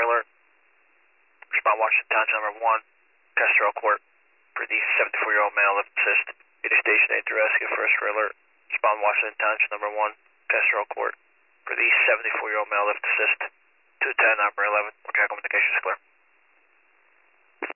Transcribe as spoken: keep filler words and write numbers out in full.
alert. Respond Washington Township number one, Castro Court, for the seventy-four-year-old male lift assist. It is station eight to rescue, first for alert. Respond Washington Township number one, Castro Court, for the seventy-four-year-old male lift assist. two ten, operator eleven, okay, communication is clear.